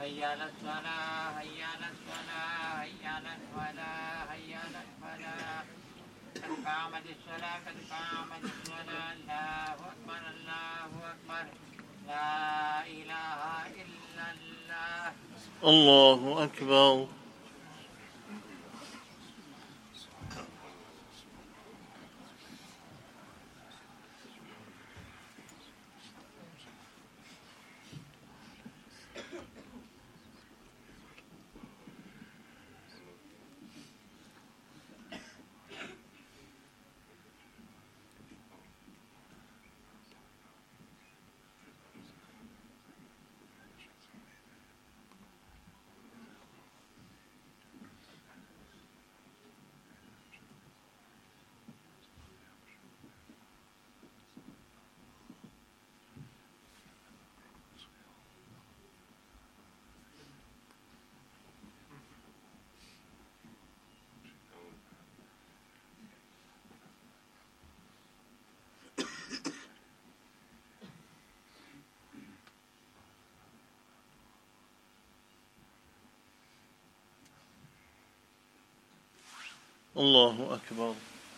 هيا على الصلاة هيا على الصلاة هيا على الفلاح هيا على الفلاح قد قامت الصلاة قد قامت الصلاة الله أكبر الله أكبر لا إله إلا الله. الله أكبر. الله أكبر.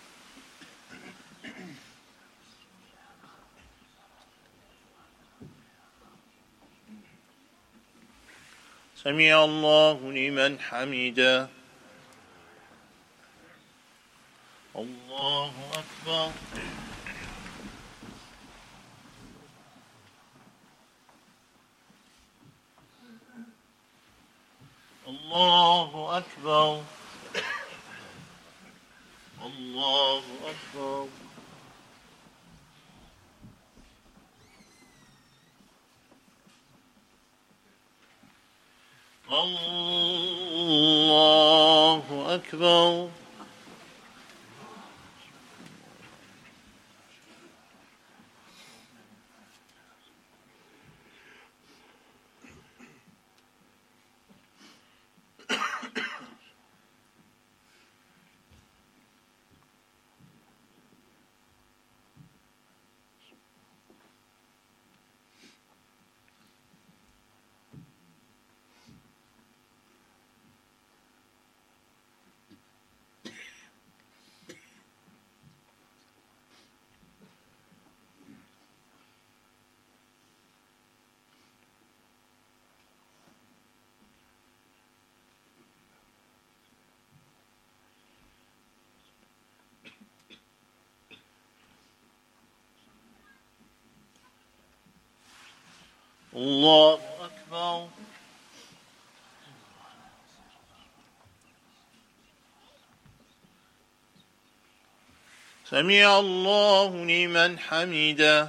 سمع الله لمن حمده. الله أكبر. الله أكبر. الله أكبر. الله أكبر. الله أكبر. سمع الله لمن حمده.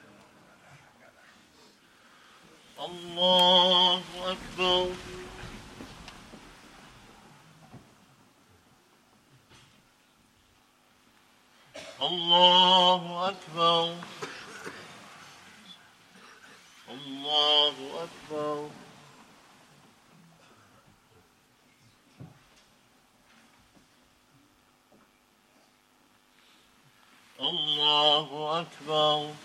الله أكبر. الله أكبر. الله أكبر. الله أكبر.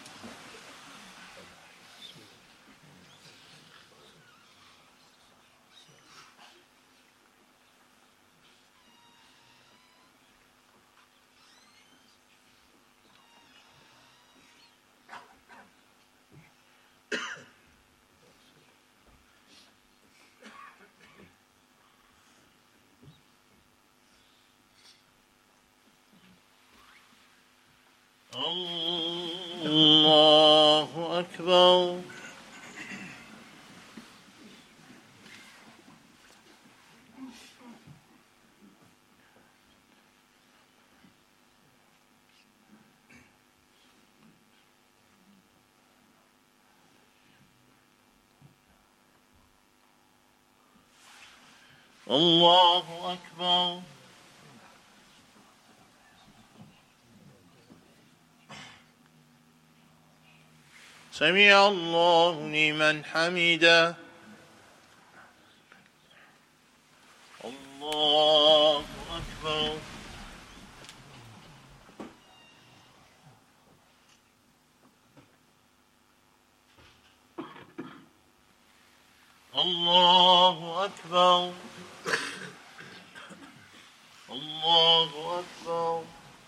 الله أكبر. الله أكبر. سمع الله لمن حمده. الله أكبر. الله أكبر الله أكبر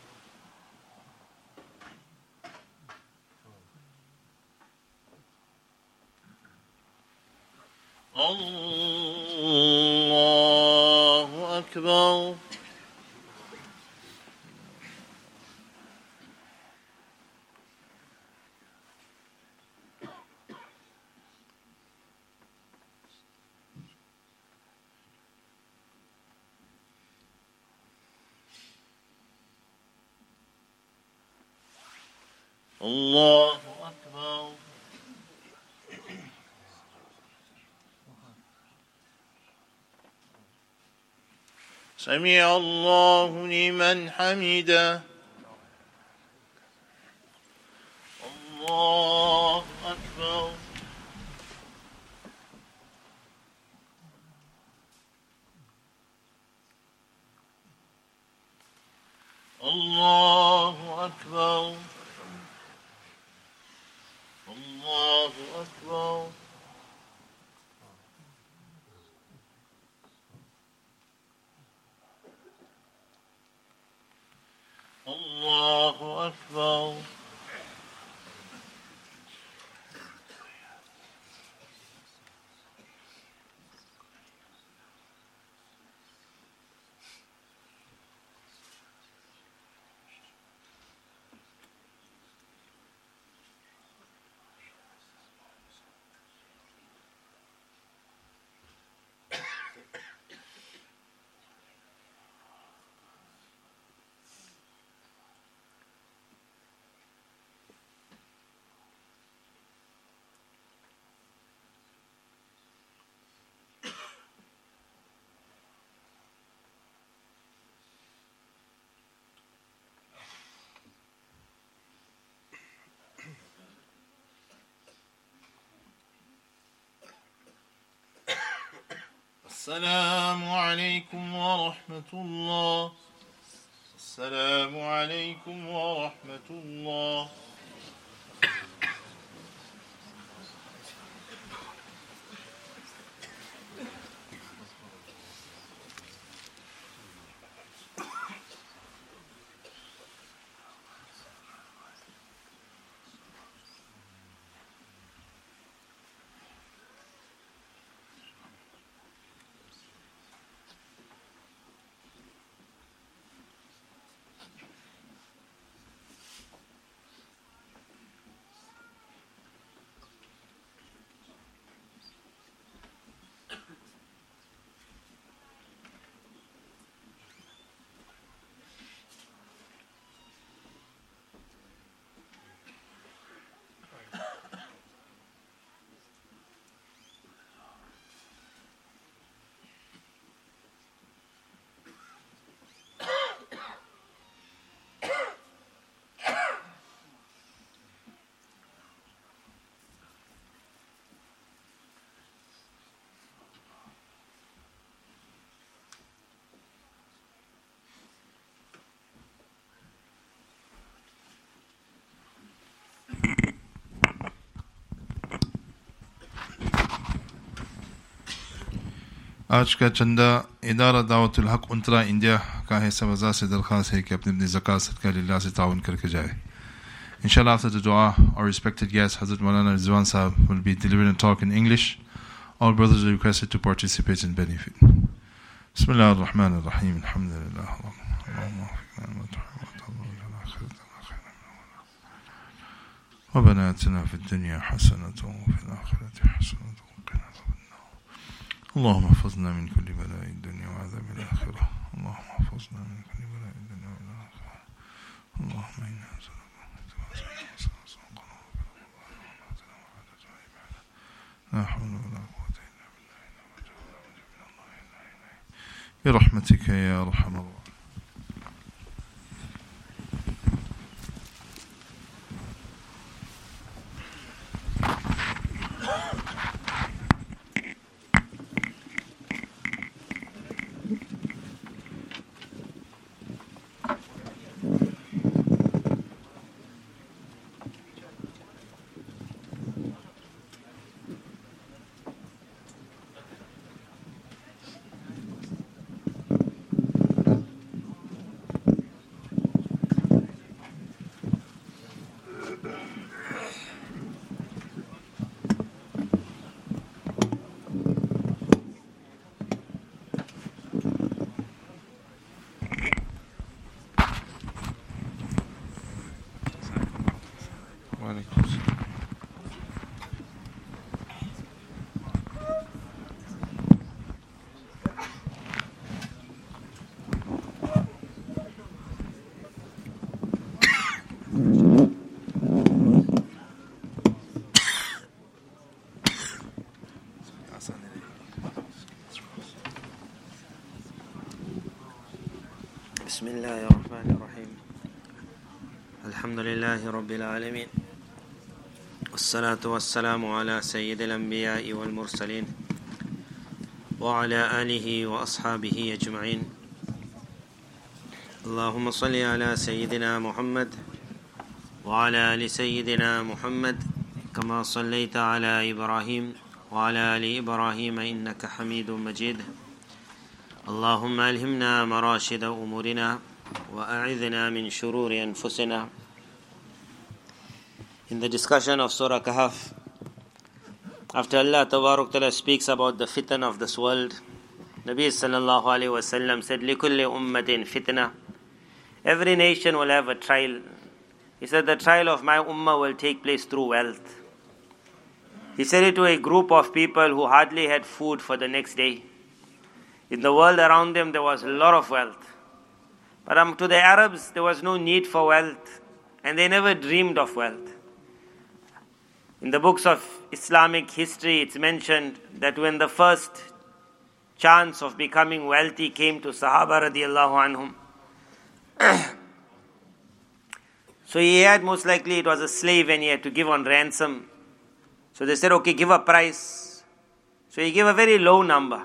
الله أكبر الله أكبر سمع الله لمن حمده الله أكبر الله أكبر الله أكبر الله أكبر السلام عليكم ورحمة الله السلام عليكم ورحمة الله आज का चंदा इदारा दावतुल हक उंतरा इंडिया का है। सब अज़ा से दरख्वास्त है कि अपने अपने ज़कात सदका लिल्लाह से ताउन करके जाए। Inshallah, after the dua, our respected guest Hazrat Maulana Rizwan Sahab will be delivering a talk in English. All brothers are requested to participate and benefit. Bismillah ar-Rahman ar-Rahim. Alhamdulillah. ربنا آتنا في الدنيا حسنة وفي الآخرة حسنة وقنا عذاب النار. اللهم احفظنا من كل بلاء الدنيا وعذاب الآخرة. اللهم احفظنا من كل بلاء الدنيا والآخرة. اللهم إنا لا حول ولا قوة إلا بالله برحمتك يا أرحم الراحمين. بسم الله الرحمن الرحيم الحمد لله رب العالمين والصلاة والسلام على سيد الأنبياء والمرسلين وعلى آله وأصحابه أجمعين اللهم صل على سيدنا محمد وعلى آل سيدنا محمد كما صليت على إبراهيم وعلى آل إبراهيم إنك حميد مجيد اللهم ألهمنا مراشد أمورنا وأعذنا من شرور أنفسنا. In the discussion of Surah Kahf, after Allah Tabarak Ta'ala speaks about the fitan of this world, Nabi Sallallahu Alaihi Wasallam said, لِكُلِّ أُمَّةٍ fitna. Every nation will have a trial. He said, the trial of my ummah will take place through wealth. He said it to a group of people who hardly had food for the next day. In the world around them, there was a lot of wealth. But to the Arabs, there was no need for wealth, and they never dreamed of wealth. In the books of Islamic history, it's mentioned that when the first chance of becoming wealthy came to Sahaba radiallahu anhum, so he had, most likely it was a slave and he had to give on ransom. So they said, okay, give a price. So he gave a very low number.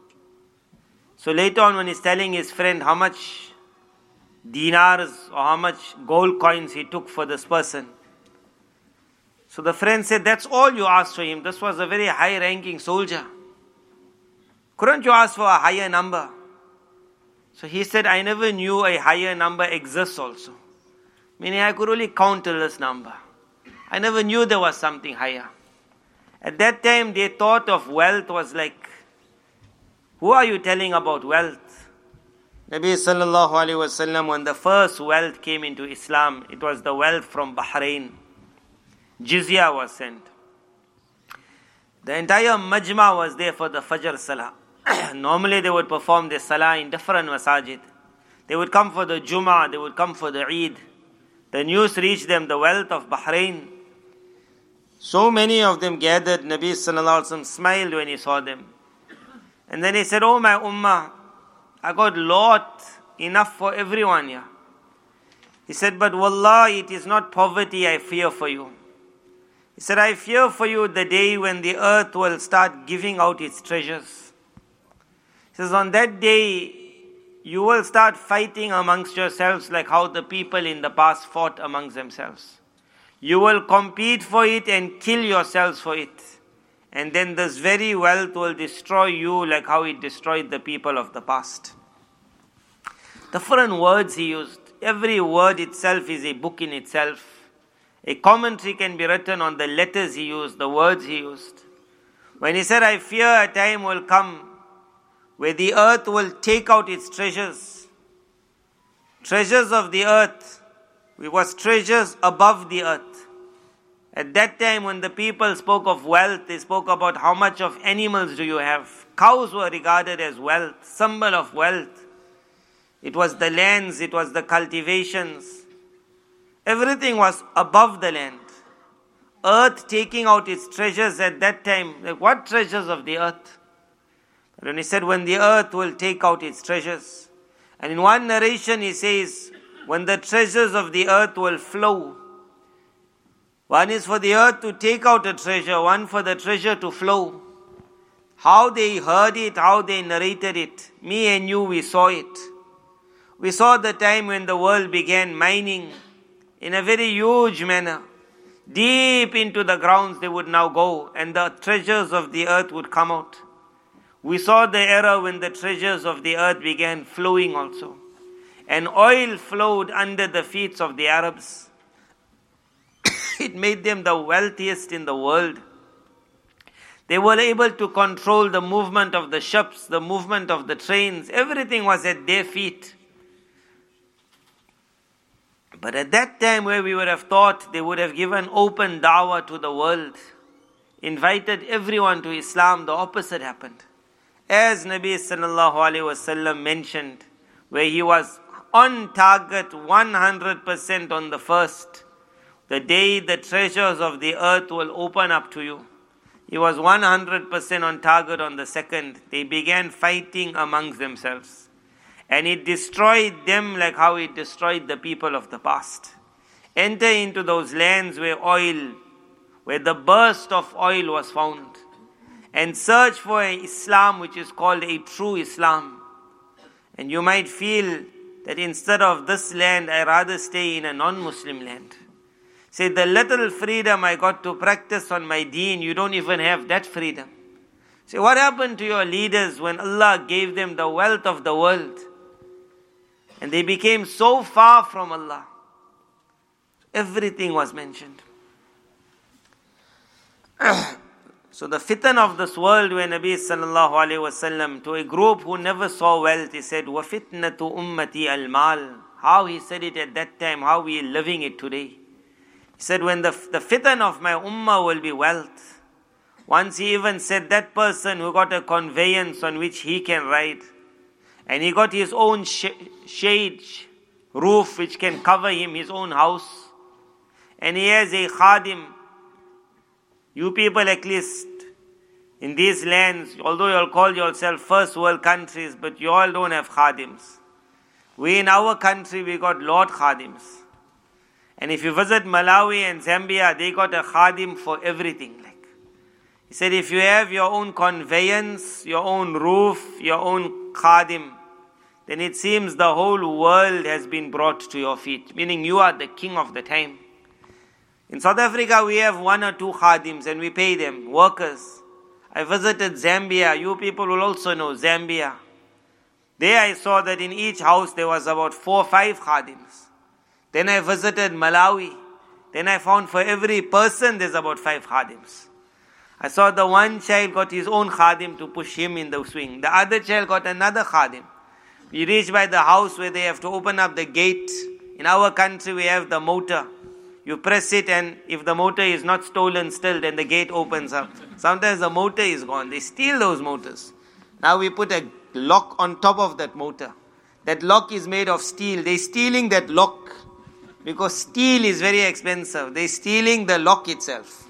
So later on, when he's telling his friend how much dinars or how much gold coins he took for this person, so the friend said, that's all you asked for him. This was a very high-ranking soldier. Couldn't you ask for a higher number? So he said, I never knew a higher number exists also. Meaning I could only count till this number. I never knew there was something higher. At that time, they thought of wealth was like, who are you telling about wealth? Nabi Sallallahu Alaihi Wasallam, when the first wealth came into Islam, it was the wealth from Bahrain. Jizya was sent. The entire majma was there for the Fajr Salah. Normally they would perform their Salah in different masajid. They would come for the Jummah, they would come for the Eid. The news reached them, the wealth of Bahrain. So many of them gathered. Nabi Sallallahu Alaihi Wasallam smiled when he saw them. And then he said, oh my ummah, I got lot, enough for everyone here. He said, but wallahi, it is not poverty I fear for you. He said, I fear for you the day when the earth will start giving out its treasures. He says, on that day, you will start fighting amongst yourselves like how the people in the past fought amongst themselves. You will compete for it and kill yourselves for it. And then this very wealth will destroy you like how it destroyed the people of the past. Different words he used. Every word itself is a book in itself. A commentary can be written on the letters he used, the words he used. When he said, I fear a time will come where the earth will take out its treasures. Treasures of the earth. It was treasures above the earth. At that time when the people spoke of wealth, they spoke about how much of animals do you have. Cows were regarded as wealth, symbol of wealth. It was the lands, it was the cultivations. Everything was above the land. Earth taking out its treasures at that time. Like what treasures of the earth? But when he said when the earth will take out its treasures. And in one narration he says, when the treasures of the earth will flow. One is for the earth to take out a treasure, one for the treasure to flow. How they heard it, how they narrated it. Me and you, we saw it. We saw the time when the world began mining in a very huge manner. Deep into the grounds they would now go and the treasures of the earth would come out. We saw the era when the treasures of the earth began flowing also. And oil flowed under the feet of the Arabs. It made them the wealthiest in the world. They were able to control the movement of the ships, the movement of the trains. Everything was at their feet. But at that time where we would have thought they would have given open dawah to the world, invited everyone to Islam, the opposite happened. As Nabi Sallallahu Alaihi Wasallam mentioned, where he was on target 100% on the first, the day the treasures of the earth will open up to you. He was 100% on target on the second. They began fighting amongst themselves. And it destroyed them like how it destroyed the people of the past. Enter into those lands where the burst of oil was found. And search for an Islam which is called a true Islam. And you might feel that instead of this land, I rather stay in a non-Muslim land. Say, the little freedom I got to practice on my deen, you don't even have that freedom. Say, what happened to your leaders when Allah gave them the wealth of the world? And they became so far from Allah. Everything was mentioned. So the fitan of this world, where Nabi sallallahu alayhi wasallam, to a group who never saw wealth, he said, وَفِتْنَةُ أُمَّتِي الْمَالِ. How he said it at that time, how we are living it today. He said, when the fitan of my ummah will be wealth. Once he even said, that person who got a conveyance on which he can ride, and he got his own shade, roof which can cover him, his own house, and he has a khadim. You people, at least in these lands, although you all call yourself first world countries, but you all don't have khadims. We in our country, we got Lord khadims. And if you visit Malawi and Zambia, they got a khadim for everything. He said, if you have your own conveyance, your own roof, your own khadim, then it seems the whole world has been brought to your feet. Meaning you are the king of the time. In South Africa, we have 1 or 2 khadims and we pay them, workers. I visited Zambia. You people will also know Zambia. There I saw that in each house there was about 4 or 5 khadims. Then I visited Malawi. Then I found for every person there's about 5 khadims. I saw the one child got his own khadim to push him in the swing. The other child got another khadim. We reach by the house where they have to open up the gate. In our country we have the motor. You press it and if the motor is not stolen still, then the gate opens up. Sometimes the motor is gone. They steal those motors. Now we put a lock on top of that motor. That lock is made of steel. They're stealing that lock because steel is very expensive. They're stealing the lock itself.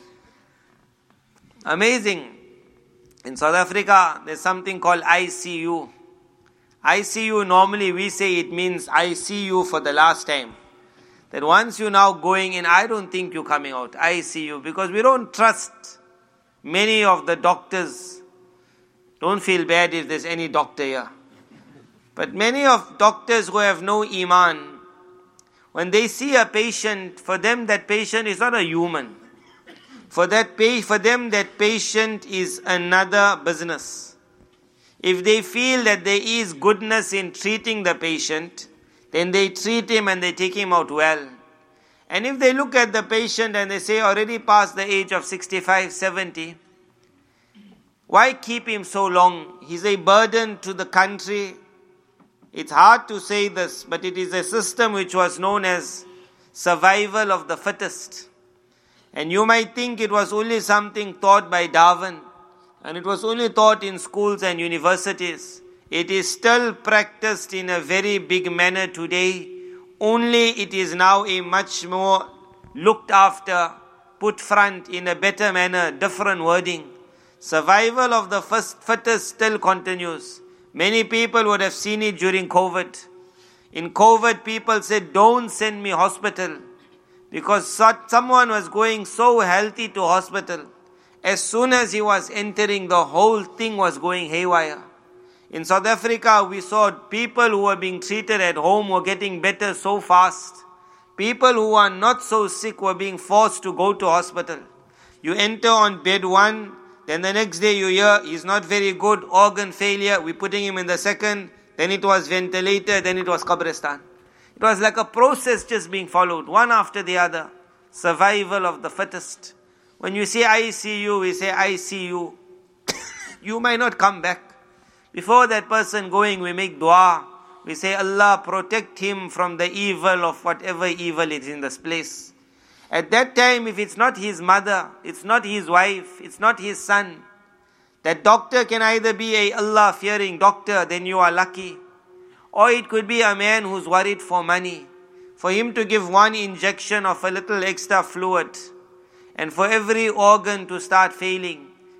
Amazing. In South Africa, there's something called ICU. ICU, normally we say it means I see you for the last time. That once you're now going in, I don't think you're coming out. I see you. Because we don't trust many of the doctors. Don't feel bad if there's any doctor here. But many of doctors who have no iman, when they see a patient, for them that patient is not a human. For them that patient is another business. If they feel that there is goodness in treating the patient, then they treat him and they take him out well. And if they look at the patient and they say already past the age of 65, 70, why keep him so long? He's a burden to the country. It's hard to say this, but it is a system which was known as survival of the fittest. And you might think it was only something taught by Darwin, and it was only taught in schools and universities. It is still practiced in a very big manner today. Only it is now a much more looked after, put front in a better manner, different wording. Survival of the fittest still continues. Many people would have seen it during COVID. In COVID, people said, don't send me hospital. Because someone was going so healthy to hospital. As soon as he was entering, the whole thing was going haywire. In South Africa, we saw people who were being treated at home were getting better so fast. People who are not so sick were being forced to go to hospital. You enter on bed 1, then the next day you hear he's not very good, organ failure, we're putting him in the second, then it was ventilator, then it was Qabristan. It was like a process just being followed, one after the other. Survival of the fittest. When you say ICU, we say ICU. You might not come back. Before that person going, we make dua. We say, Allah, protect him from the evil of whatever evil is in this place. At that time, if it's not his mother, it's not his wife, it's not his son, that doctor can either be a Allah-fearing doctor, then you are lucky. Or it could be a man who's worried for money. For him to give one injection of a little extra fluid, and for every organ to start failing.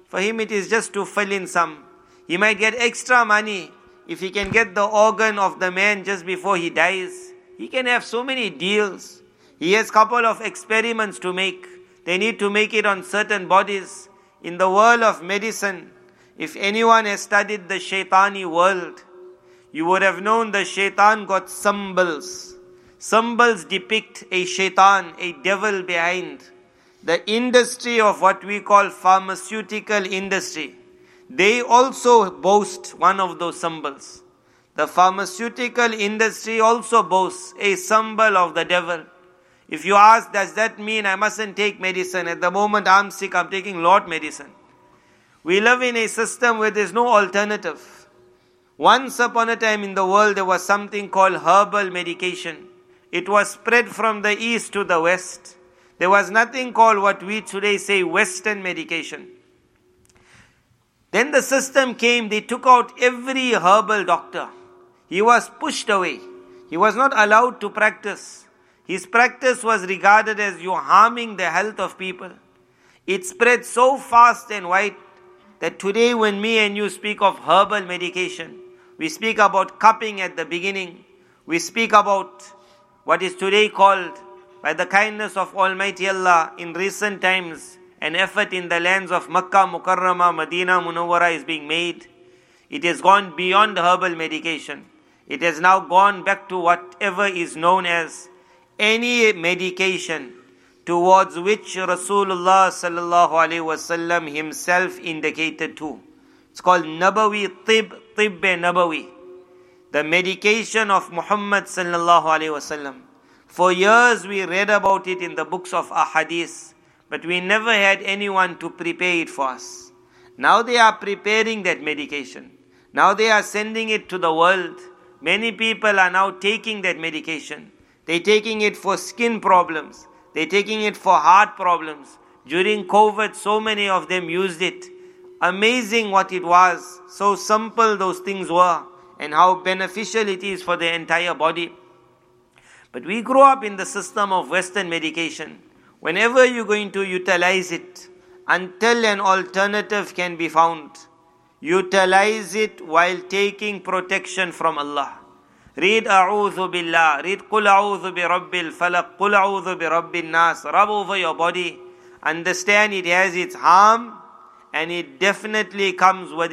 For him it is just to fill in some. He might get extra money if he can get the organ of the man just before he dies. He can have so many deals. He has couple of experiments to make. They need to make it on certain bodies. In the world of medicine, if anyone has studied the shaitani world, you would have known the shaitan got symbols. Symbols depict a shaitan, a devil behind. The industry of what we call pharmaceutical industry, they also boast one of those symbols. The pharmaceutical industry also boasts a symbol of the devil. If you ask, does that mean I mustn't take medicine? At the moment I'm sick, I'm taking lot medicine. We live in a system where there's no alternative. Once upon a time in the world there was something called herbal medication. It was spread from the east to the west. There was nothing called what we today say Western medication. Then the system came, they took out every herbal doctor. He was pushed away. He was not allowed to practice. His practice was regarded as you harming the health of people. It spread so fast and wide that today when me and you speak of herbal medication, we speak about cupping at the beginning. We speak about what is today called, by the kindness of Almighty Allah, in recent times, an effort in the lands of Makkah, Mukarramah, Medina, Munawwara is being made. It has gone beyond herbal medication. It has now gone back to whatever is known as any medication towards which Rasulullah sallallahu alaihi wasallam himself indicated to. It's called Nabawi Tib Nabawi, the medication of Muhammad sallallahu alaihi wasallam. For years we read about it in the books of ahadith, but we never had anyone to prepare it for us. Now they are preparing that medication. Now they are sending it to the world. Many people are now taking that medication. They're taking it for skin problems. They're taking it for heart problems. During COVID, so many of them used it. Amazing what it was. So simple those things were, and how beneficial it is for the entire body. But we grew up in the system of Western medication. Whenever you're going to utilize it, until an alternative can be found, utilize it while taking protection from Allah. Read A'udhu Billah, read Qul A'udhu Bi Rabbil Falaq, Qul A'udhu Bi Rabbil Nas. Rub over your body. Understand it has its harm, and it definitely comes with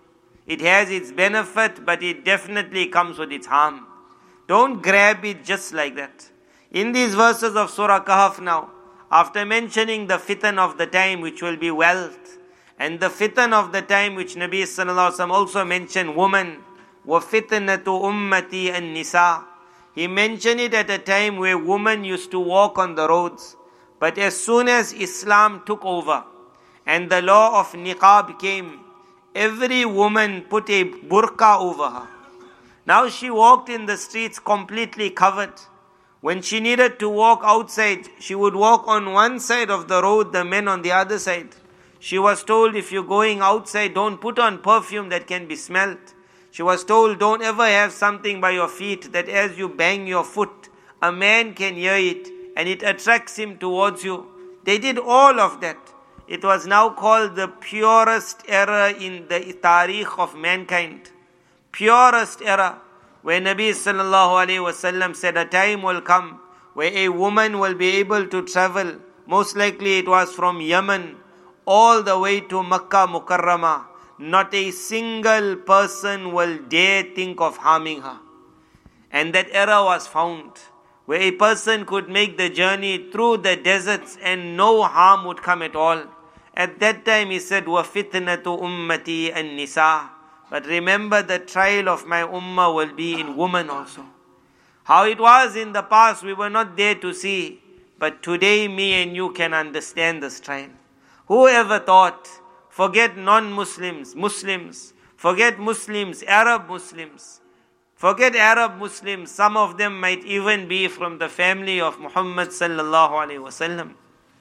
it has its benefit, but it definitely comes with its harm. Don't grab it just like that. In these verses of Surah Kahf now, after mentioning the fitan of the time, which will be wealth, and the fitan of the time which Nabi sallallahu alaihi wasallam also mentioned, woman, وَفِتْنَةُ أُمَّتِي النِّسَاءِ. He mentioned it at a time where women used to walk on the roads. But as soon as Islam took over and the law of niqab came, every woman put a burqa over her. Now she walked in the streets completely covered. When she needed to walk outside, she would walk on one side of the road, the men on the other side. She was told, if you're going outside, don't put on perfume that can be smelt. She was told, don't ever have something by your feet that as you bang your foot, a man can hear it and it attracts him towards you. They did all of that. It was now called the purest error in the tariq of mankind. Purest error. Where Nabi sallallahu alaihi wasallam said a time will come where a woman will be able to travel. Most likely it was from Yemen all the way to Makkah Mukarramah. Not a single person will dare think of harming her. And that era was found, where a person could make the journey through the deserts and no harm would come at all. At that time he said, وَفِتْنَةُ أُمَّتِي النِّسَاءِ. But remember, the trial of my ummah will be in women also. How it was in the past, we were not there to see. But today, me and you can understand this trial. Whoever thought, forget non-Muslims, Muslims, forget Muslims, Arab Muslims, forget Arab Muslims, some of them might even be from the family of Muhammad sallallahu alaihi wasallam.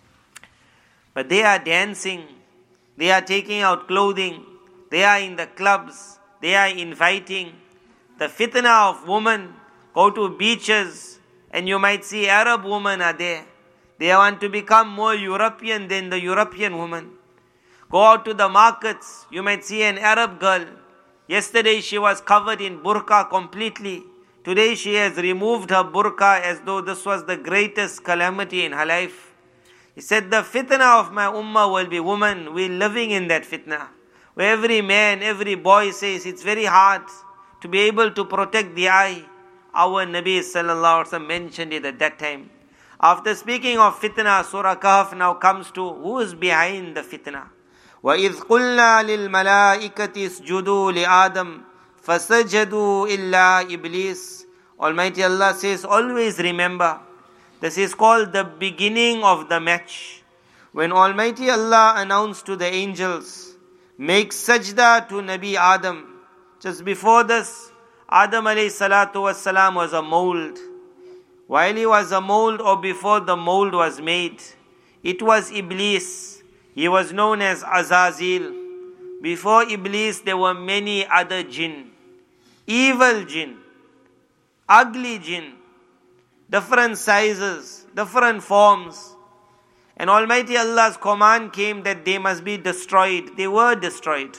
But they are dancing, they are taking out clothing, they are in the clubs, they are inviting. The fitna of women, go to beaches and you might see Arab women are there. They want to become more European than the European woman. Go out to the markets, you might see an Arab girl. Yesterday she was covered in burqa completely. Today she has removed her burqa as though this was the greatest calamity in her life. He said, the fitna of my ummah will be women. We're living in that fitna. Where every man, every boy says it's very hard to be able to protect the eye. Our Nabi sallallahu alaihi wasallam mentioned it at that time. After speaking of fitna, Surah Kahf now comes to who is behind the fitna. وَإِذْ قُلْنَا لِلْمَلَائِكَةِ اسْجُدُوا لِآدَمَ فَسَجَدُوا إِلَّا إِبْلِيسَ. Almighty Allah says, always remember, this is called the beginning of the match. When Almighty Allah announced to the angels, make sajda to Nabi Adam. Just before this, Adam alayhi salatu wassalam was a mold. While he was a mold or before the mold was made, it was Iblis. He was known as Azazil. Before Iblis, there were many other jinn. Evil jinn. Ugly jinn. Different sizes, different forms. And Almighty Allah's command came that they must be destroyed. They were destroyed.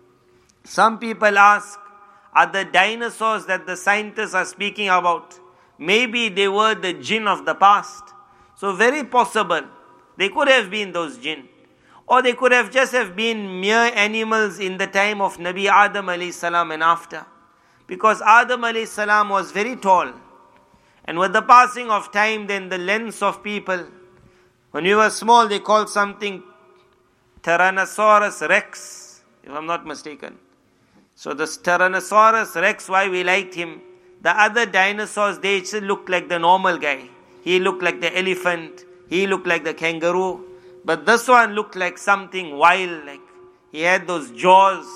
Some people ask, are the dinosaurs that the scientists are speaking about, maybe they were the jinn of the past? So very possible. They could have been those jinn. Or they could have just have been mere animals in the time of Nabi Adam alayhi salam and after. Because Adam alayhi salam was very tall. And with the passing of time, then the lengths of people, when we were small, they called something Tyrannosaurus Rex, if I'm not mistaken. So this Tyrannosaurus Rex, why we liked him, the other dinosaurs, they just looked like the normal guy. He looked like the elephant, he looked like the kangaroo. But this one looked like something wild, like he had those jaws.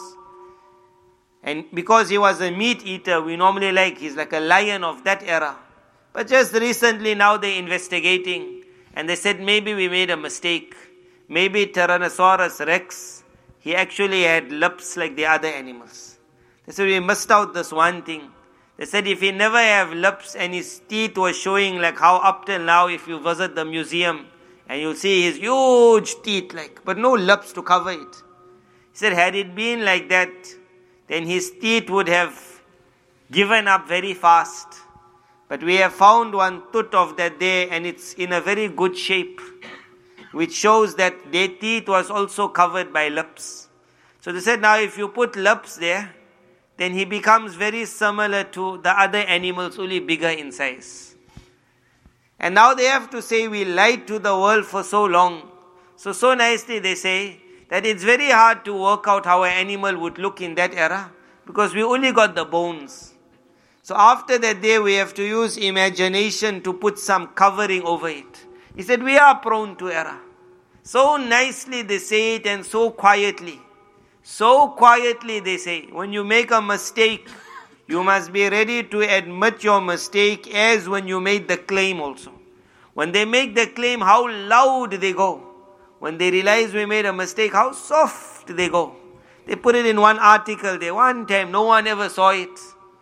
And because he was a meat eater, we normally he's like a lion of that era. But just recently now they're investigating. And they said maybe we made a mistake. Maybe Tyrannosaurus Rex, he actually had lips like the other animals. They said we missed out this one thing. They said if he never have lips and his teeth were showing like how up till now if you visit the museum, and you'll see his huge teeth but no lips to cover it. He said, had it been like that, then his teeth would have given up very fast. But we have found one tooth of that day and it's in a very good shape, which shows that their teeth was also covered by lips. So they said, now if you put lips there, then he becomes very similar to the other animals, only bigger in size. And now they have to say we lied to the world for so long. So nicely they say that it's very hard to work out how an animal would look in that era because we only got the bones. So after that day we have to use imagination to put some covering over it. He said we are prone to error. So nicely they say it and so quietly. So quietly they say, when you make a mistake, you must be ready to admit your mistake as when you made the claim also. When they make the claim, how loud they go. When they realize we made a mistake, how soft they go. They put it in one article there. One time, no one ever saw it.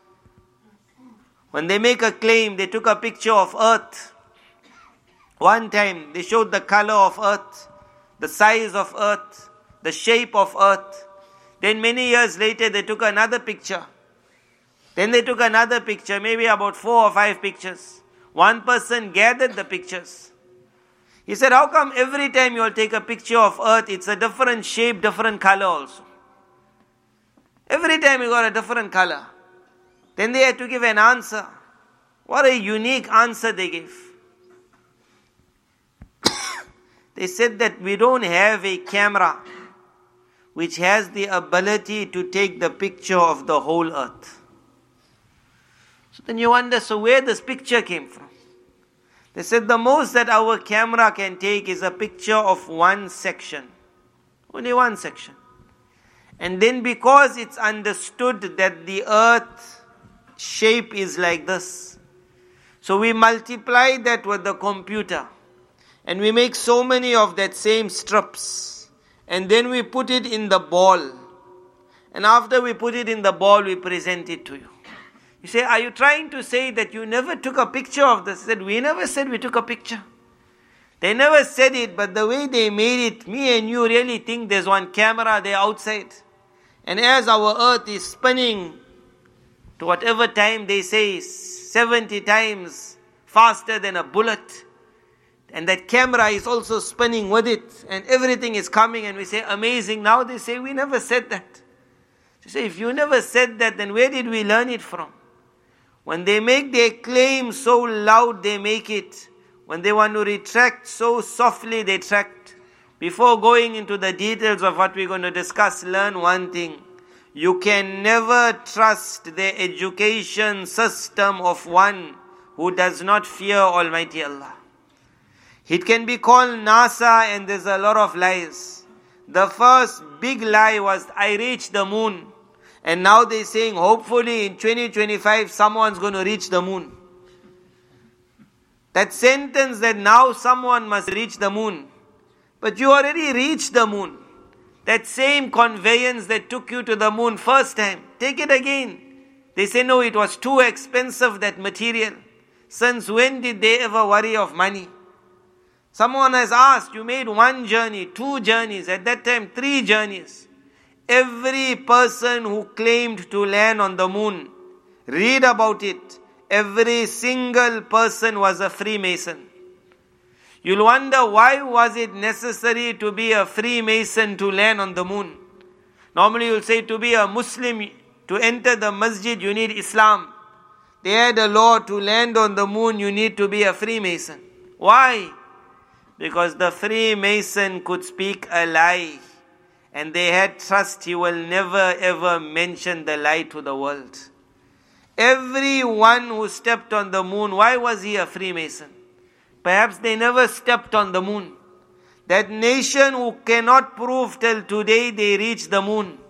When they make a claim, they took a picture of earth. One time, they showed the color of earth, the size of earth, the shape of earth. Then many years later, they took another picture. Then they took another picture, maybe about 4 or 5 pictures. One person gathered the pictures. He said, how come every time you all take a picture of earth, it's a different shape, different color also? Every time you got a different color. Then they had to give an answer. What a unique answer they gave. They said that we don't have a camera which has the ability to take the picture of the whole earth. So then you wonder, so where this picture came from? They said the most that our camera can take is a picture of one section. Only one section. And then because it's understood that the earth shape is like this, so we multiply that with the computer. And we make so many of that same strips. And then we put it in the ball. And after we put it in the ball, we present it to you. You say, are you trying to say that you never took a picture of this? He said, we never said we took a picture. They never said it, but the way they made it, me and you really think there's one camera there outside. And as our earth is spinning to whatever time they say, 70 times faster than a bullet, and that camera is also spinning with it, and everything is coming, and we say, amazing. Now they say, we never said that. They say, if you never said that, then where did we learn it from? When they make their claim so loud, they make it. When they want to retract so softly, they retract. Before going into the details of what we're going to discuss, learn one thing. You can never trust the education system of one who does not fear Almighty Allah. It can be called NASA, and there's a lot of lies. The first big lie was, I reached the moon. And now they're saying, hopefully in 2025, someone's going to reach the moon. That sentence that now someone must reach the moon. But you already reached the moon. That same conveyance that took you to the moon first time, take it again. They say, no, it was too expensive, that material. Since when did they ever worry of money? Someone has asked, you made 1 journey, 2 journeys, at that time 3 journeys. Every person who claimed to land on the moon, read about it. Every single person was a Freemason. You'll wonder, why was it necessary to be a Freemason to land on the moon? Normally you'll say, to be a Muslim, to enter the masjid, you need Islam. They had a law, to land on the moon, you need to be a Freemason. Why? Because the Freemason could speak a lie. And they had trust he will never ever mention the lie to the world. Everyone who stepped on the moon, why was he a Freemason? Perhaps they never stepped on the moon. That nation who cannot prove till today they reached the moon.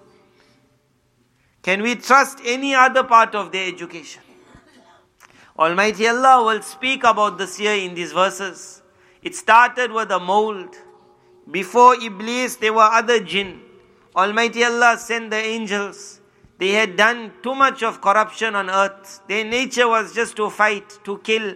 Can we trust any other part of their education? Almighty Allah will speak about this here in these verses. It started with a mold. Before Iblis, there were other jinn. Almighty Allah sent the angels. They had done too much of corruption on earth. Their nature was just to fight, to kill.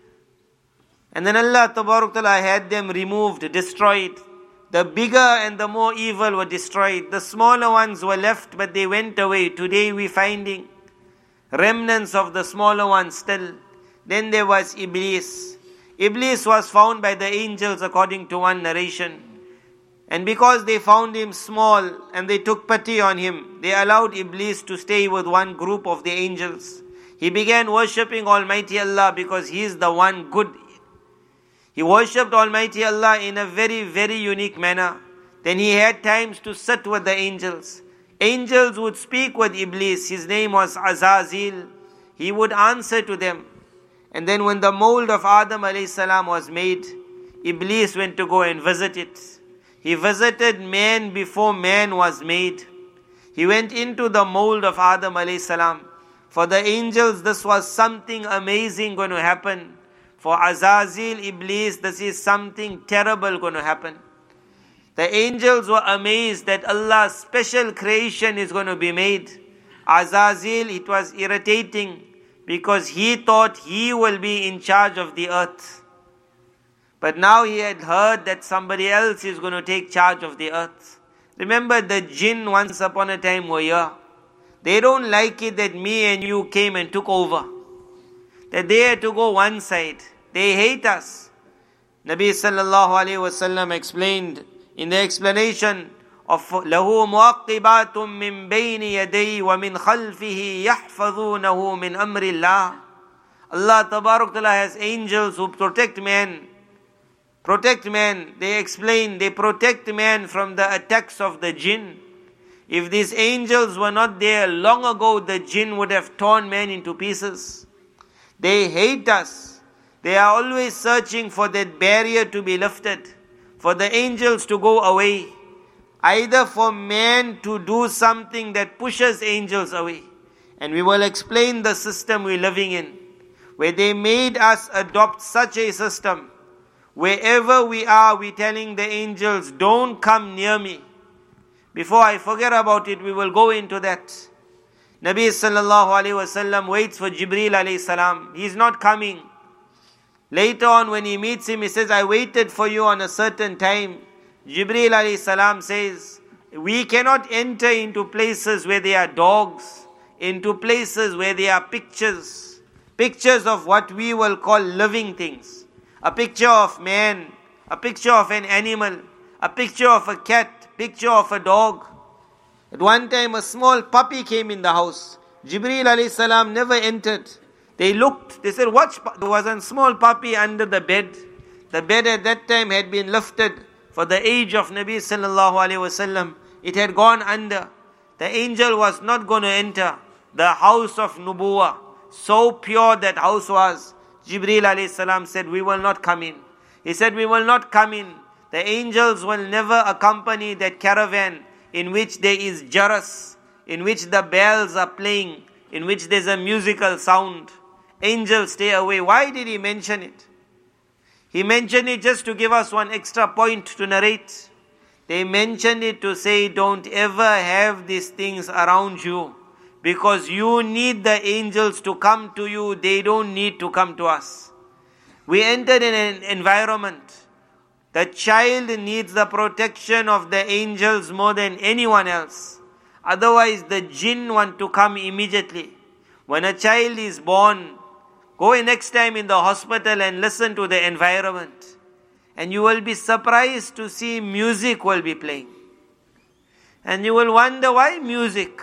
And then Allah Tabarak Ta'ala had them removed, destroyed. The bigger and the more evil were destroyed. The smaller ones were left, but they went away. Today we're finding remnants of the smaller ones still. Then there was Iblis. Iblis was found by the angels according to one narration. And because they found him small and they took pity on him, they allowed Iblis to stay with one group of the angels. He began worshipping Almighty Allah because he is the one good. He worshipped Almighty Allah in a very, very unique manner. Then he had times to sit with the angels. Angels would speak with Iblis. His name was Azazil. He would answer to them. And then when the mold of Adam alayhi salam was made, Iblis went to go and visit it. He visited man before man was made. He went into the mold of Adam alayhi salam. For the angels, this was something amazing going to happen. For Azazil, Iblis, this is something terrible going to happen. The angels were amazed that Allah's special creation is going to be made. Azazil, it was irritating because he thought he will be in charge of the earth. But now he had heard that somebody else is going to take charge of the earth. Remember, the jinn once upon a time were here. They don't like it that me and you came and took over. That they had to go one side. They hate us. Nabi sallallahu alayhi wasallam explained in the explanation of له مُعَقِّبَاتٌ مِّن بَيْنِ يَدَيْهِ وَمِنْ خَلْفِهِ يَحْفَظُونَهُ مِنْ أَمْرِ اللَّهِ. Allah Tabarak Ta'ala has angels who protect man. Protect man. They explain, they protect man from the attacks of the jinn. If these angels were not there, long ago the jinn would have torn man into pieces. They hate us. They are always searching for that barrier to be lifted, for the angels to go away, either for man to do something that pushes angels away. And we will explain the system we're living in, where they made us adopt such a system. Wherever we are, we're telling the angels, don't come near me. Before I forget about it, we will go into that. Nabi sallallahu alayhi wasallam waits for Jibreel alayhi salam. He's not coming. Later on when he meets him, he says, I waited for you on a certain time. Jibreel alayhi salam says, we cannot enter into places where there are dogs, into places where there are pictures of what we will call living things. A picture of man, a picture of an animal, a picture of a cat, picture of a dog. At one time a small puppy came in the house. Jibreel alayhi salam never entered. They looked, they said, there was a small puppy under the bed. The bed at that time had been lifted for the age of Nabi sallallahu alayhi wasallam. It had gone under. The angel was not going to enter the house of Nubuwah. So pure that house was. Jibreel alayhi salam said, we will not come in. He said, we will not come in. The angels will never accompany that caravan in which there is jaras, in which the bells are playing, in which there's a musical sound. Angels stay away. Why did he mention it? He mentioned it just to give us one extra point to narrate. They mentioned it to say, don't ever have these things around you, because you need the angels to come to you. They don't need to come to us. We entered in an environment. The child needs the protection of the angels more than anyone else. Otherwise, the jinn want to come immediately. When a child is born, go next time in the hospital and listen to the environment. And you will be surprised to see music will be playing. And you will wonder why music.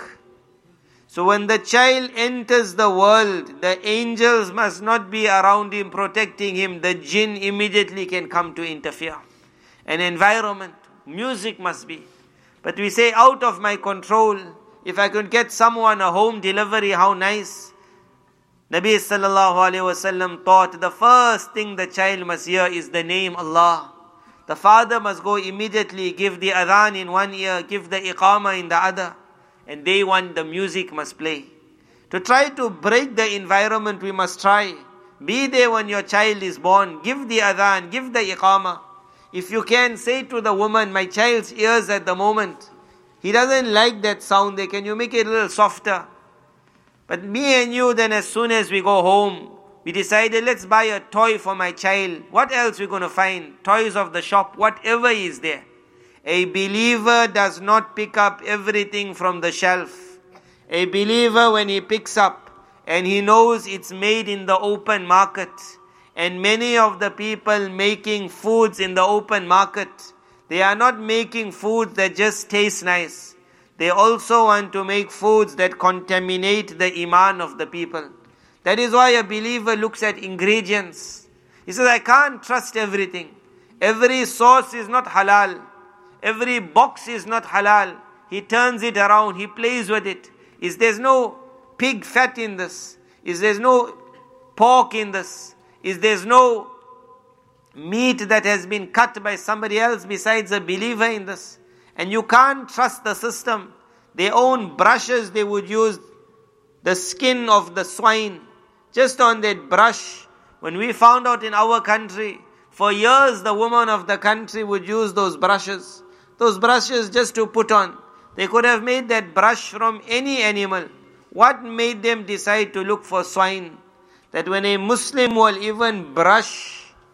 So when the child enters the world, the angels must not be around him protecting him. The jinn immediately can come to interfere. An environment, music must be. But we say out of my control. If I could get someone a home delivery, how nice. Nabi sallallahu alayhi wasallam taught the first thing the child must hear is the name Allah. The father must go immediately, give the adhan in one ear, give the iqamah in the other. And they want the music must play. To try to break the environment, we must try. Be there when your child is born. Give the adhan, give the iqamah. If you can, say to the woman, my child's ears at the moment, he doesn't like that sound there. Can you make it a little softer? But me and you, then as soon as we go home, we decided, let's buy a toy for my child. What else we're going to find? Toys of the shop, whatever is there. A believer does not pick up everything from the shelf. A believer, when he picks up and he knows it's made in the open market, and many of the people making foods in the open market, they are not making foods that just taste nice. They also want to make foods that contaminate the iman of the people. That is why a believer looks at ingredients. He says, I can't trust everything. Every sauce is not halal. Every box is not halal. He turns it around. He plays with it. There's no pig fat in this? There's no pork in this? There's no meat that has been cut by somebody else besides a believer in this? And you can't trust the system. Their own brushes, they would use the skin of the swine just on that brush. When we found out in our country, for years the women of the country would use those brushes. Those brushes just to put on. They could have made that brush from any animal. What made them decide to look for swine? That when a Muslim will even brush,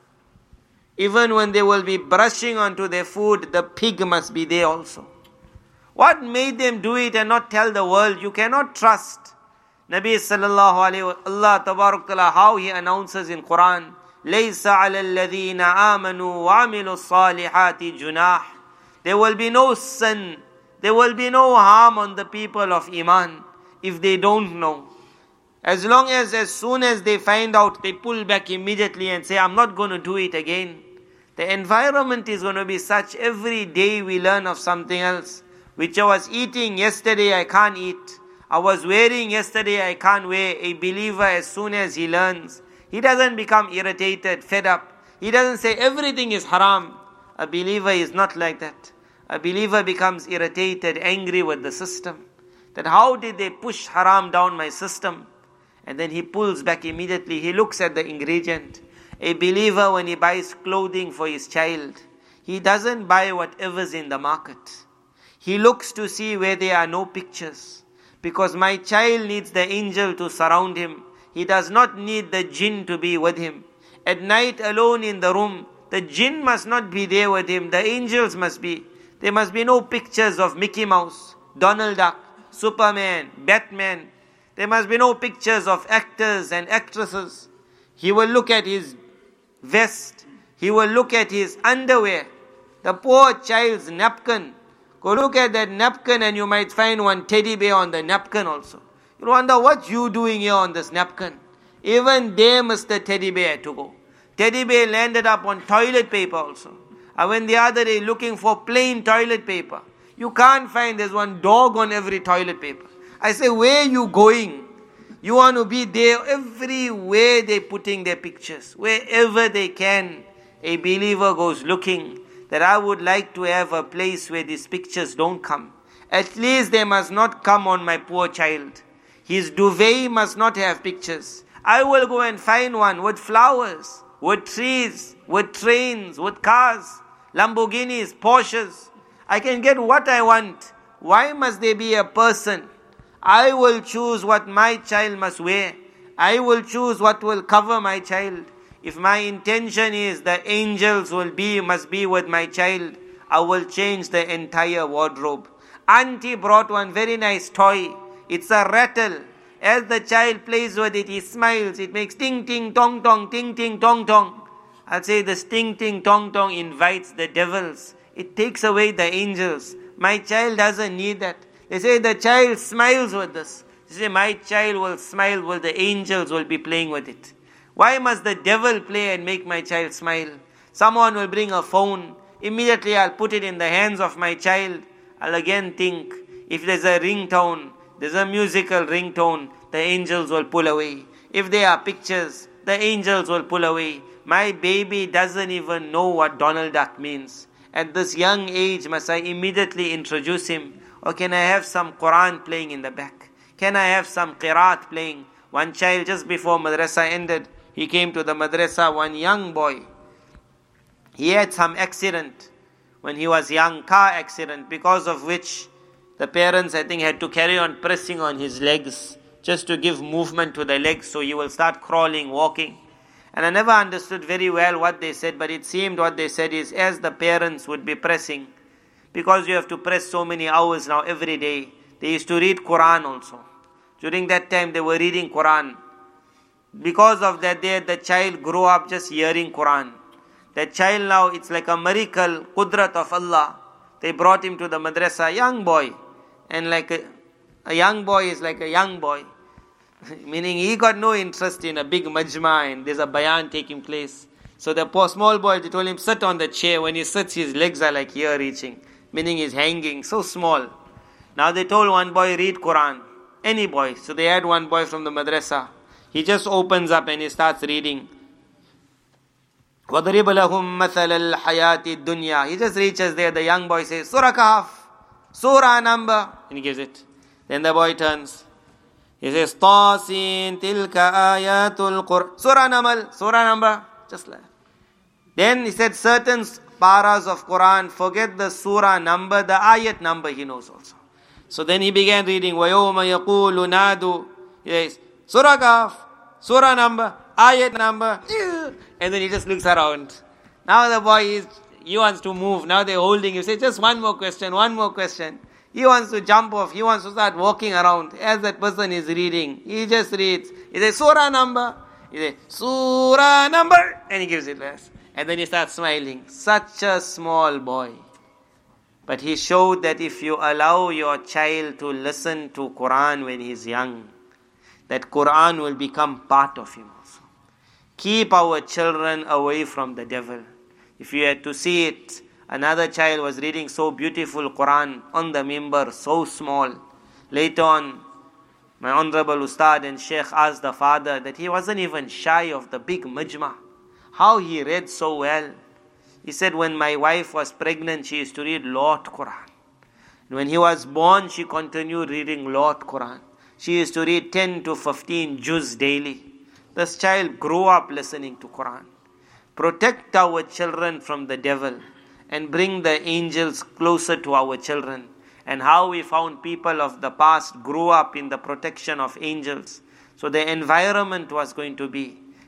even when they will be brushing onto their food, the pig must be there also. What made them do it and not tell the world? You cannot trust. Nabi sallallahu alayhi wa Allah tabarak ta'ala, how he announces in Quran, لَيْسَ عَلَى الَّذِينَ آمَنُوا وَعَمِلُوا الصَّالِحَاتِ جُنَاحٌ. There will be no sin. There will be no harm on the people of Iman if they don't know. As soon as they find out, they pull back immediately and say, I'm not going to do it again. The environment is going to be such, every day we learn of something else. Which I was eating yesterday, I can't eat. I was wearing yesterday, I can't wear. A believer, as soon as he learns, he doesn't become irritated, fed up. He doesn't say everything is haram. A believer is not like that. A believer becomes irritated, angry with the system. That how did they push haram down my system? And then he pulls back immediately. He looks at the ingredient. A believer, when he buys clothing for his child, he doesn't buy whatever's in the market. He looks to see where there are no pictures. Because my child needs the angel to surround him. He does not need the jinn to be with him. at night alone in the room. The jinn must not be there with him. The angels must be. There must be no pictures of Mickey Mouse, Donald Duck, Superman, Batman. There must be no pictures of actors and actresses. He will look at his vest. He will look at his underwear. The poor child's napkin. Go look at that napkin and you might find one teddy bear on the napkin also. You wonder what you doing here on this napkin. Even there Mr. Teddy Bear had to go. Teddy bear landed up on toilet paper also. I went the other day looking for plain toilet paper. You can't find, there's one dog on every toilet paper. I say, where are you going? You want to be there. Everywhere they're putting their pictures. Wherever they can, a believer goes looking that I would like to have a place where these pictures don't come. At least they must not come on my poor child. His duvet must not have pictures. I will go and find one with flowers, with trees, with trains, with cars, Lamborghinis, Porsches. I can get what I want. Why must there be a person? I will choose what my child must wear. I will choose what will cover my child. If my intention is the angels must be with my child, I will change the entire wardrobe. Auntie brought one very nice toy. It's a rattle. As the child plays with it, he smiles. It makes ting ting tong tong, ting ting tong tong. I'll say this ting ting tong tong invites the devils. It takes away the angels. My child doesn't need that. They say the child smiles with this. They say my child will smile, while the angels will be playing with it. Why must the devil play and make my child smile? Someone will bring a phone. Immediately I'll put it in the hands of my child. I'll again think, if there's a ringtone, there's a musical ringtone, the angels will pull away. If there are pictures, the angels will pull away. My baby doesn't even know what Donald Duck means. At this young age, must I immediately introduce him? Or can I have some Quran playing in the back? Can I have some Qiraat playing? One child just before madrasa ended, he came to the madrasa, one young boy. He had some accident when he was young, car accident, because of which the parents, I think, had to carry on pressing on his legs just to give movement to the legs so he will start crawling, walking. And I never understood very well what they said, but it seemed what they said is as the parents would be pressing, because you have to press so many hours now every day, they used to read Quran also. During that time they were reading Quran. Because of that, the child grew up just hearing Quran. That child now, it's like a miracle, qudrat of Allah. They brought him to the madrasa, young boy. And like a young boy is like a young boy. Meaning he got no interest in a big majma and there's a bayan taking place. So the poor small boy, they told him, sit on the chair. When he sits, his legs are like here reaching. Meaning he's hanging, so small. Now they told one boy, read Quran. Any boy. So they had one boy from the madrasa. He just opens up and he starts reading. وَضْرِبْ لَهُمْ مَثَلَ الْحَيَاةِ الدُّنْيَا. He just reaches there, the young boy says, Surah Kahf, Surah number, and he gives it. Then the boy turns. He says, طَاسِينَ تِلْكَ آيَاتُ الْقُرْآنِ. Surah number, just like that. Then he said certain paras of Quran, forget the surah number, the ayat number he knows also. So then he began reading, وَيَوْمَ يَقُولُ نَادُ. He says, Surah Kahf, Surah number, ayat number, and then he just looks around. Now the boy he wants to move. Now they're holding him. Say, just one more question. He wants to jump off. He wants to start walking around. As that person is reading, he just reads. He says, Surah number. He says, Surah number. And he gives it less. And then he starts smiling. Such a small boy. But he showed that if you allow your child to listen to Quran when he's young, that Quran will become part of him also. Keep our children away from the devil. If you had to see it, another child was reading so beautiful Quran on the mimbar, so small. Later on, my honorable Ustad and Sheikh asked the father that he wasn't even shy of the big majma. How he read so well. He said, when my wife was pregnant, she used to read Lot Quran. And when he was born, she continued reading Lot Quran. She used to read 10 to 15 juz daily. This child grew up listening to Quran. Protect our children from the devil and bring the angels closer to our children. And how we found people of the past grew up in the protection of angels. So the environment was going to be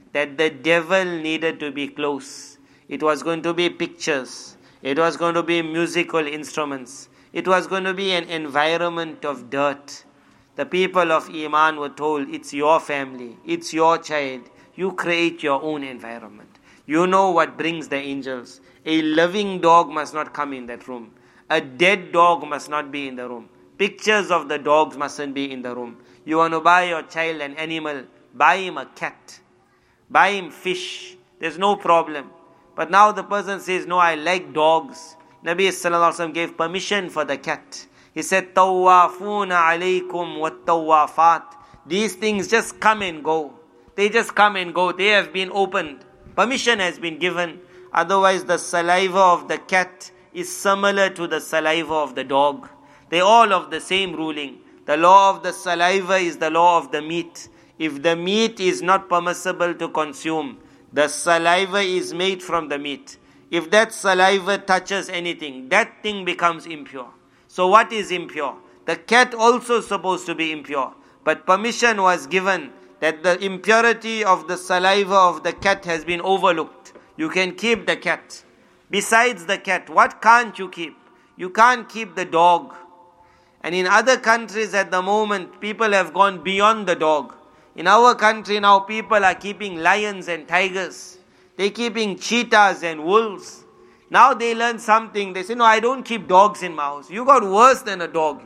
that the devil needed to be close. It was going to be pictures. It was going to be musical instruments. It was going to be an environment of dirt. The people of Iman were told, it's your family, it's your child. You create your own environment. You know what brings the angels. A living dog must not come in that room. A dead dog must not be in the room. Pictures of the dogs mustn't be in the room. You want to buy your child an animal, buy him a cat. Buy him fish. There's no problem. But now the person says, no, I like dogs. Nabi sallallahu alaihi wasallam gave permission for the cat. He said, Tawafuna alaykum wat tawafat. These things just come and go. They just come and go. They have been opened. Permission has been given. Otherwise, the saliva of the cat is similar to the saliva of the dog. They all of the same ruling. The law of the saliva is the law of the meat. If the meat is not permissible to consume, the saliva is made from the meat. If that saliva touches anything, that thing becomes impure. So what is impure? The cat also is supposed to be impure. But permission was given that the impurity of the saliva of the cat has been overlooked. You can keep the cat. Besides the cat, what can't you keep? You can't keep the dog. And in other countries at the moment, people have gone beyond the dog. In our country now, people are keeping lions and tigers. They're keeping cheetahs and wolves. Now they learn something. They say, no, I don't keep dogs in my house. You got worse than a dog.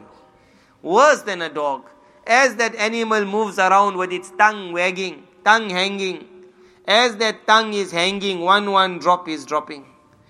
Worse than a dog. As that animal moves around with its tongue wagging, tongue hanging, as that tongue is hanging, one drop is dropping.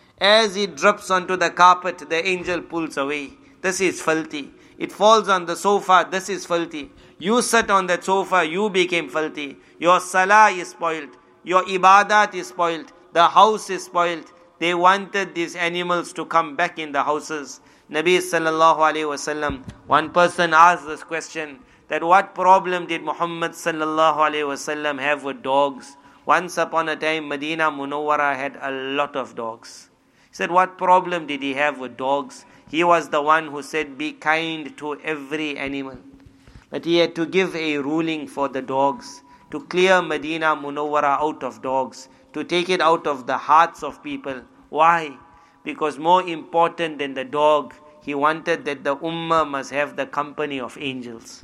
As it drops onto the carpet, the angel pulls away. This is filthy. It falls on the sofa, this is filthy. You sat on that sofa, you became filthy. Your salah is spoiled. Your ibadat is spoiled. The house is spoiled. They wanted these animals to come back in the houses. Nabi sallallahu alayhi wasallam, one person asked this question, that what problem did Muhammad sallallahu alayhi wasallam have with dogs? Once upon a time, Medina Munawwara had a lot of dogs. He said, what problem did he have with dogs? He was the one who said, be kind to every animal. But he had to give a ruling for the dogs, to clear Medina Munawwara out of dogs, to take it out of the hearts of people. Why? Because more important than the dog, he wanted that the ummah must have the company of angels.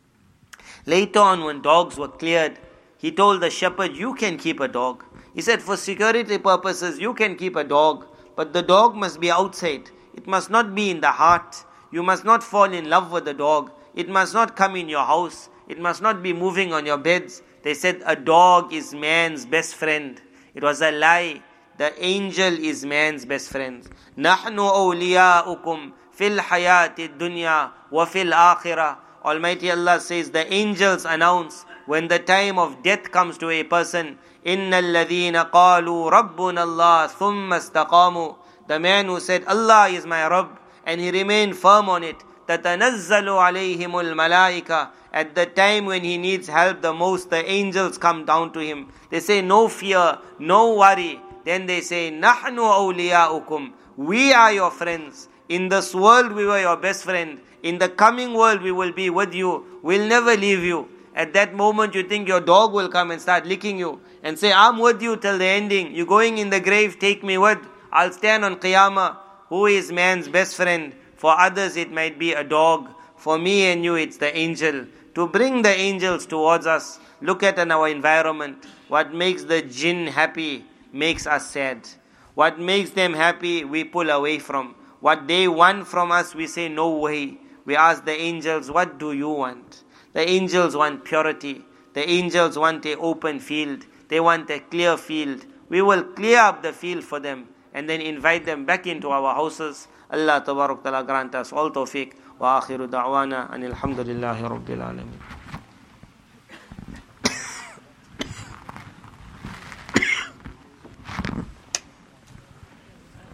Later on, when dogs were cleared, he told the shepherd, you can keep a dog. He said, for security purposes, you can keep a dog, but the dog must be outside. It must not be in the heart. You must not fall in love with the dog. It must not come in your house. It must not be moving on your beds. They said a dog is man's best friend. It was a lie. The angel is man's best friend. نَحْنُ أَوْلِيَاؤُكُمْ فِي الْحَيَاةِ الدُّنْيَا وَفِي الْآخِرَةِ. Almighty Allah says, the angels announce when the time of death comes to a person, إِنَّ الَّذِينَ قَالُوا رَبُّنَا اللَّهُ ثُمَّ اسْتَقَامُوا. The man who said, Allah is my Rabb, and he remained firm on it. تَتَنَزَّلُ عَلَيْهِمُ الْمَلَائِكَةِ. At the time when he needs help the most, the angels come down to him. They say, no fear, no worry. Then they say, نَحْنُ أَوْلِيَاؤُكُمْ. We are your friends. In this world we were your best friend. In the coming world we will be with you. We'll never leave you. At that moment you think your dog will come and start licking you and say, I'm with you till the ending. You're going in the grave, take me with. I'll stand on Qiyamah. Who is man's best friend? For others it might be a dog. For me and you it's the angel. To bring the angels towards us, look at in our environment. What makes the jinn happy makes us sad. What makes them happy we pull away from. What they want from us we say no way. We ask the angels, what do you want? The angels want purity. The angels want an open field. They want a clear field. We will clear up the field for them and then invite them back into our houses. Allah Tabarak Ta'ala grant us all tawfiq. Wa akhiru da'wana anil hamdulillahi rabbil alamin.